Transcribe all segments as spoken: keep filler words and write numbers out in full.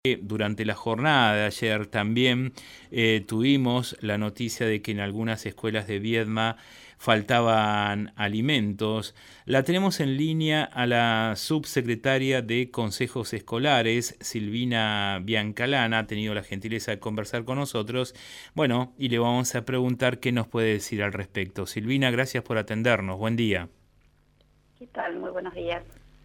Durante la jornada de ayer también eh, tuvimos la noticia de que en algunas escuelas de Viedma faltaban alimentos. La tenemos en línea a la subsecretaria de Consejos Escolares, Silvina Biancalana, ha tenido la gentileza de conversar con nosotros. Bueno, y le vamos a preguntar qué nos puede decir al respecto. Silvina, gracias por atendernos. Buen día. ¿Qué tal? Muy buenos días.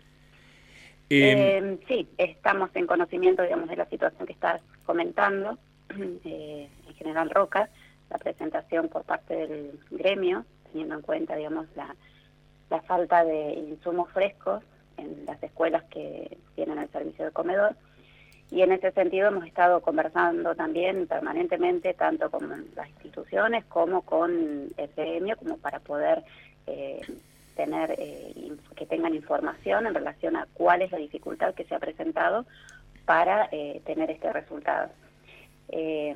Eh, Eh, sí, estamos en conocimiento, digamos, de la situación que estás comentando. Eh, en General Roca, la presentación por parte del gremio, teniendo en cuenta, digamos, la, la falta de insumos frescos en las escuelas que tienen el servicio de comedor. Y en ese sentido hemos estado conversando también permanentemente, tanto con las instituciones como con el gremio, como para poder eh, tener eh, que tengan información en relación a cuál es la dificultad que se ha presentado para eh, tener este resultado. Eh,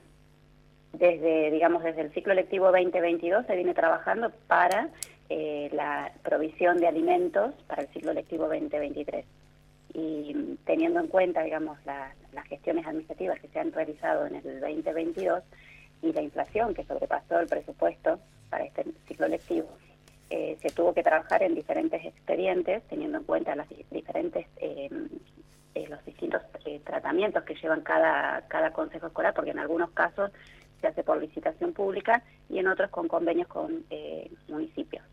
desde, digamos, desde el ciclo lectivo veinte veintidós se viene trabajando para eh, la provisión de alimentos para el ciclo lectivo veinte veintitrés. Y teniendo en cuenta, digamos, la, las gestiones administrativas que se han realizado en el veinte veintidós y la inflación que sobrepasó el presupuesto para este ciclo lectivo, eh, se tuvo que trabajar en diferentes expedientes, teniendo en cuenta las diferentes eh, eh, los distintos eh, tratamientos que llevan cada, cada consejo escolar, porque en algunos casos se hace por licitación pública y en otros con convenios con eh, municipios.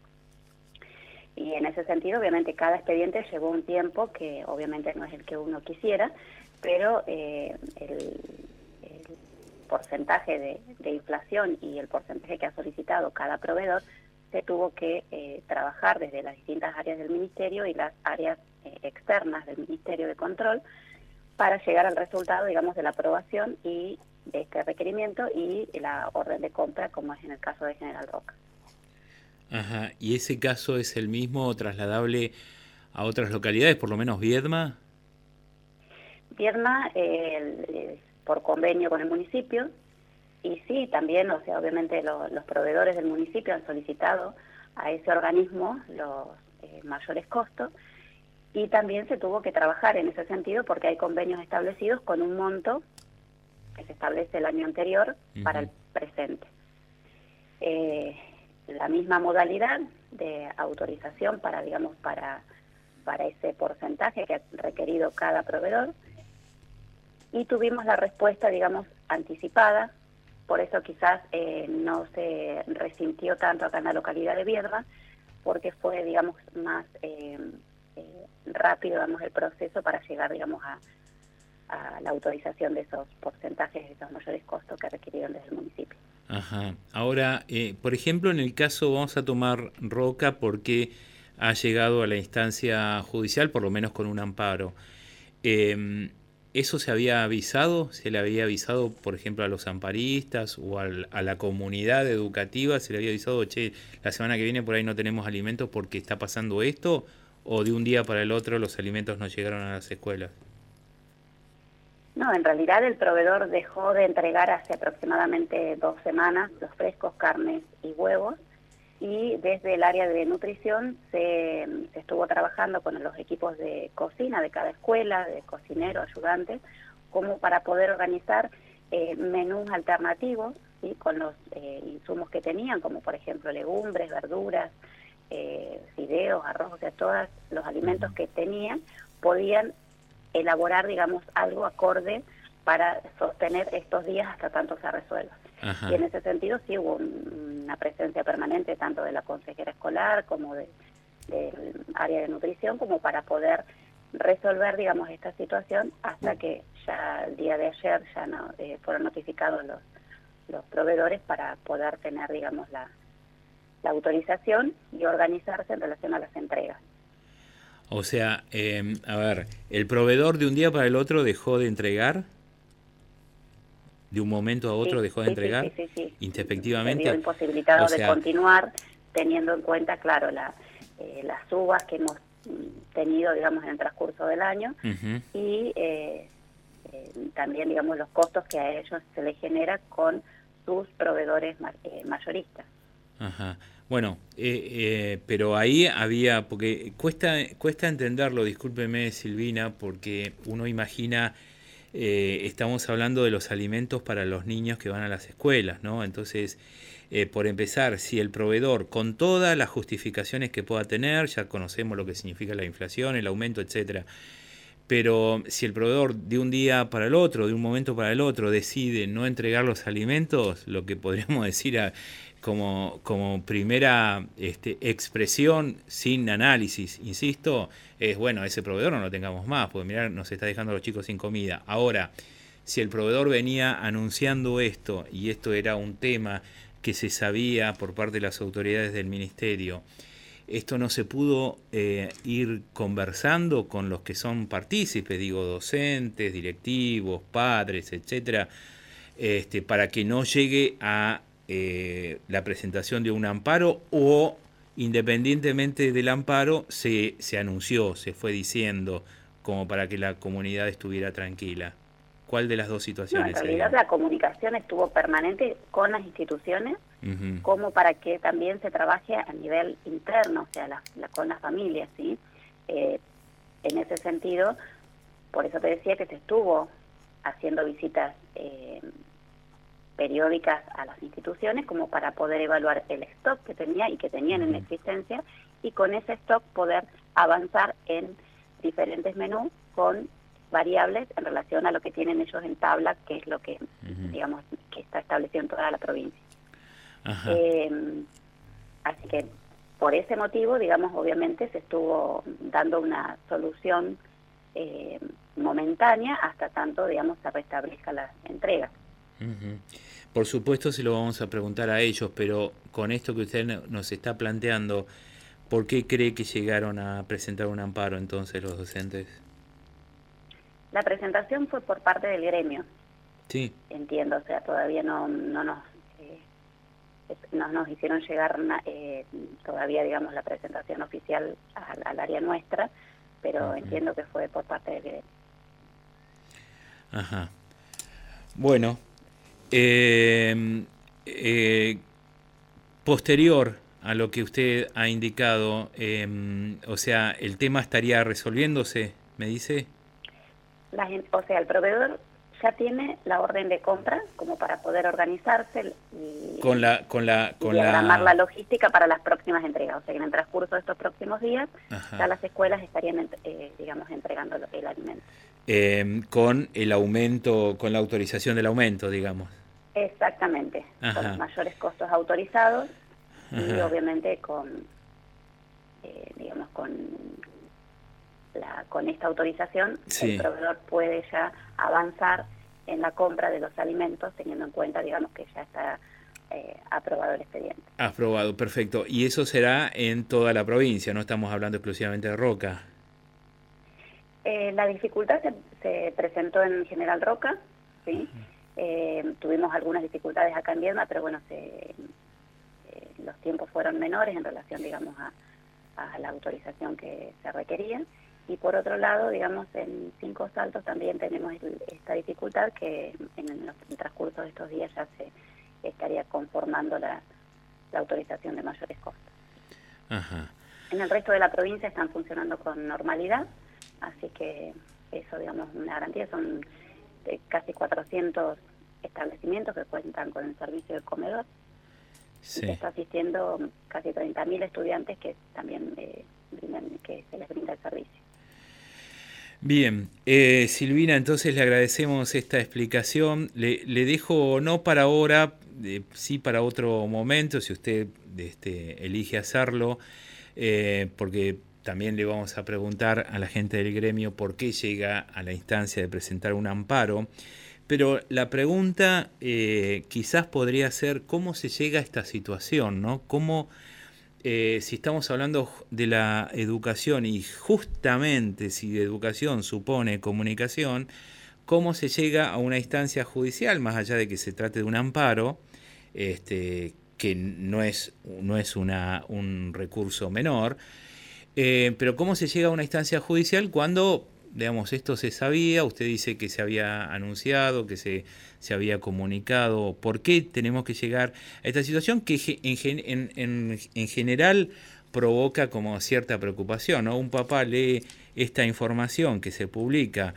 Y en ese sentido, obviamente, cada expediente llevó un tiempo que obviamente no es el que uno quisiera, pero eh, el, el porcentaje de, de inflación y el porcentaje que ha solicitado cada proveedor se tuvo que eh, trabajar desde las distintas áreas del Ministerio y las áreas eh, externas del Ministerio de Control para llegar al resultado, digamos, de la aprobación y de este requerimiento y la orden de compra, como es en el caso de General Roca. Ajá, ¿y ese caso es el mismo trasladable a otras localidades, por lo menos Viedma? Viedma, eh, eh, por convenio con el municipio, y sí, también, o sea, obviamente lo, los proveedores del municipio han solicitado a ese organismo los eh, mayores costos, y también se tuvo que trabajar en ese sentido porque hay convenios establecidos con un monto que se establece el año anterior uh-huh. para el presente. Eh, la misma modalidad de autorización para, digamos, para, para ese porcentaje que ha requerido cada proveedor, y tuvimos la respuesta, digamos, anticipada. Por eso quizás eh, no se resintió tanto acá en la localidad de Viedma, porque fue, digamos, más eh, eh, rápido, digamos, el proceso para llegar, digamos, a, a la autorización de esos porcentajes, de esos mayores costos que requirieron desde el municipio. Ajá. Ahora, eh, por ejemplo, en el caso, vamos a tomar Roca porque ha llegado a la instancia judicial, por lo menos con un amparo. Eh, ¿Eso se había avisado? ¿Se le había avisado, por ejemplo, a los amparistas o al, a la comunidad educativa? ¿Se le había avisado, che, la semana que viene por ahí no tenemos alimentos porque está pasando esto? ¿O de un día para el otro los alimentos no llegaron a las escuelas? No, en realidad el proveedor dejó de entregar hace aproximadamente dos semanas los frescos, carnes y huevos, y desde el área de nutrición se, se estuvo trabajando con los equipos de cocina de cada escuela, de cocineros, ayudantes, como para poder organizar eh, menús alternativos, ¿sí? Con los eh, insumos que tenían, como por ejemplo legumbres, verduras, eh, fideos, arroz, o sea, todos los alimentos que tenían podían elaborar, digamos, algo acorde para sostener estos días hasta tanto se resuelva. Ajá. Y en ese sentido sí hubo un, una presencia permanente tanto de la consejera escolar como de, del área de nutrición, como para poder resolver, digamos, esta situación hasta que ya el día de ayer ya no eh, fueron notificados los, los proveedores para poder tener, digamos, la, la autorización y organizarse en relación a las entregas. O sea, eh, a ver, ¿el proveedor de un día para el otro dejó de entregar? ¿De un momento a otro sí, dejó de sí, entregar? Sí, sí, sí, sí. Introspectivamente. Se vio imposibilitado o sea, de continuar, teniendo en cuenta, claro, la, eh, las subas que hemos tenido, digamos, en el transcurso del año, uh-huh. y eh, eh, también, digamos, los costos que a ellos se les genera con sus proveedores ma- eh, mayoristas. Ajá. Bueno, eh, eh, pero ahí había, porque cuesta cuesta entenderlo, discúlpeme Silvina, porque uno imagina eh, estamos hablando de los alimentos para los niños que van a las escuelas, ¿no? Entonces, eh, por empezar, si el proveedor, con todas las justificaciones que pueda tener, ya conocemos lo que significa la inflación, el aumento, etcétera, pero si el proveedor de un día para el otro, de un momento para el otro, decide no entregar los alimentos, lo que podríamos decir a, como, como primera este, expresión sin análisis, insisto, es bueno, ese proveedor no lo tengamos más, porque mirá, nos está dejando a los chicos sin comida. Ahora, si el proveedor venía anunciando esto, y esto era un tema que se sabía por parte de las autoridades del ministerio, esto no se pudo eh, ir conversando con los que son partícipes, digo, docentes, directivos, padres, etcétera, este, para que no llegue a eh, la presentación de un amparo, o independientemente del amparo se, se anunció, se fue diciendo, como para que la comunidad estuviera tranquila. ¿Cuál de las dos situaciones? No, en realidad sería? La comunicación estuvo permanente con las instituciones, uh-huh, como para que también se trabaje a nivel interno, o sea, la, la, con las familias, ¿sí? Eh, en ese sentido, por eso te decía que se estuvo haciendo visitas eh, periódicas a las instituciones, como para poder evaluar el stock que tenía y que tenían, uh-huh, en existencia, y con ese stock poder avanzar en diferentes menús con variables en relación a lo que tienen ellos en tabla, que es lo que, uh-huh, digamos, que está establecido en toda la provincia. Eh, así que por ese motivo, digamos, obviamente se estuvo dando una solución eh, momentánea hasta tanto, digamos, se restablezca la entrega. Uh-huh. Por supuesto se lo vamos a preguntar a ellos, pero con esto que usted nos está planteando, ¿por qué cree que llegaron a presentar un amparo entonces los docentes? La presentación fue por parte del gremio. Sí. Entiendo, o sea, todavía no, no nos eh, no nos hicieron llegar eh, todavía, digamos, la presentación oficial al, al área nuestra, pero uh-huh, entiendo que fue por parte del gremio. Ajá. Bueno, eh, eh, posterior a lo que usted ha indicado, eh, o sea, el tema estaría resolviéndose, ¿me dice? La gente, o sea, el proveedor ya tiene la orden de compra como para poder organizarse y, con la, con la, con y diagramar la... la logística para las próximas entregas. O sea, que en el transcurso de estos próximos días, ajá, ya las escuelas estarían, eh, digamos, entregando el alimento. Eh, con el aumento, con la autorización del aumento, digamos. Exactamente, ajá, con los mayores costos autorizados, ajá, y obviamente con, eh, digamos, con... La, con esta autorización, sí, el proveedor puede ya avanzar en la compra de los alimentos, teniendo en cuenta, digamos, que ya está eh, aprobado el expediente. Aprobado, perfecto. Y eso será en toda la provincia, no estamos hablando exclusivamente de Roca. Eh, la dificultad se, se presentó en General Roca, ¿sí? Uh-huh. Eh, tuvimos algunas dificultades acá en Viedma, pero bueno, se, eh, los tiempos fueron menores en relación, digamos, a, a la autorización que se requería. Y por otro lado, digamos, en Cinco Saltos también tenemos el, esta dificultad que en el, en el transcurso de estos días ya se estaría conformando la, la autorización de mayores costos. Ajá. En el resto de la provincia están funcionando con normalidad, así que eso, digamos, una garantía. Son de casi cuatrocientos establecimientos que cuentan con el servicio de comedor. Sí. Y se está asistiendo casi treinta mil estudiantes que también eh, brindan, que se les brinda el servicio. Bien, eh, Silvina, entonces le agradecemos esta explicación. Le, le dejo, no para ahora, eh, sí para otro momento, si usted este, elige hacerlo, eh, porque también le vamos a preguntar a la gente del gremio por qué llega a la instancia de presentar un amparo. Pero la pregunta eh, quizás podría ser cómo se llega a esta situación, ¿no? Cómo... Eh, si estamos hablando de la educación y justamente si de educación supone comunicación, ¿cómo se llega a una instancia judicial, más allá de que se trate de un amparo, este, que no es, no es una, un recurso menor, eh, pero cómo se llega a una instancia judicial cuando, digamos, esto se sabía, usted dice que se había anunciado, que se, se había comunicado? ¿Por qué tenemos que llegar a esta situación que en, en, en, en general provoca como cierta preocupación, ¿no? Un papá lee esta información que se publica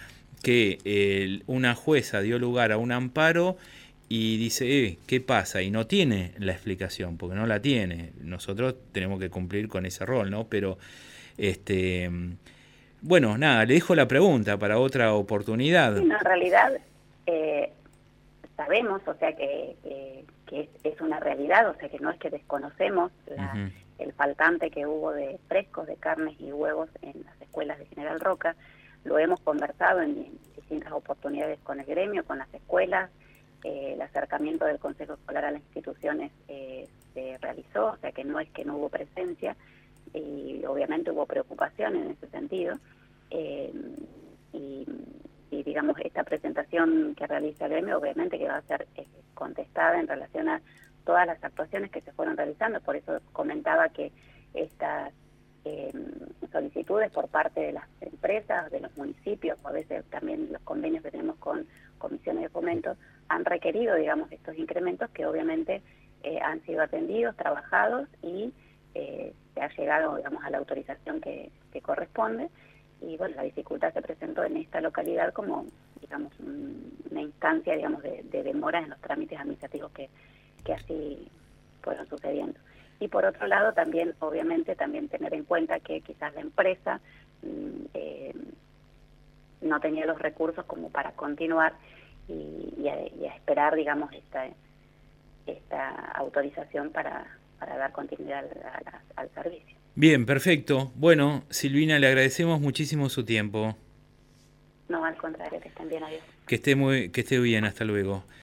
que eh, una jueza dio lugar a un amparo y dice, eh, ¿qué pasa? Y no tiene la explicación, porque no la tiene. Nosotros tenemos que cumplir con ese rol, ¿no? Pero, este, bueno, nada, le dejo la pregunta para otra oportunidad. Sí, no, en realidad eh, sabemos, o sea, que, que, que es, es una realidad, o sea, que no es que desconocemos la, Uh-huh. el faltante que hubo de frescos, de carnes y huevos en las escuelas de General Roca. Lo hemos conversado en, en distintas oportunidades con el gremio, con las escuelas. Eh, el acercamiento del Consejo Escolar a las instituciones eh, se realizó, o sea que no es que no hubo presencia, y obviamente hubo preocupación en ese sentido. Eh, y, y digamos, esta presentación que realiza el gremio obviamente que va a ser eh, contestada en relación a todas las actuaciones que se fueron realizando. Por eso comentaba que estas eh, solicitudes por parte de las empresas, de los municipios, o a veces también los convenios que tenemos con comisiones de fomento, han requerido, digamos, estos incrementos que obviamente eh, han sido atendidos, trabajados y eh, se ha llegado, digamos, a la autorización que, que corresponde. Y bueno, la dificultad se presentó en esta localidad como, digamos, un, una instancia, digamos, de, de demora en los trámites administrativos que, que así fueron sucediendo. Y por otro lado, también, obviamente, también tener en cuenta que quizás la empresa eh, no tenía los recursos como para continuar y, y, a, y a esperar, digamos, esta, esta autorización para, para dar continuidad a la, al servicio. Bien, perfecto. Bueno, Silvina, le agradecemos muchísimo su tiempo. No, al contrario, que estén bien, adiós. Que esté muy, que esté bien, hasta luego.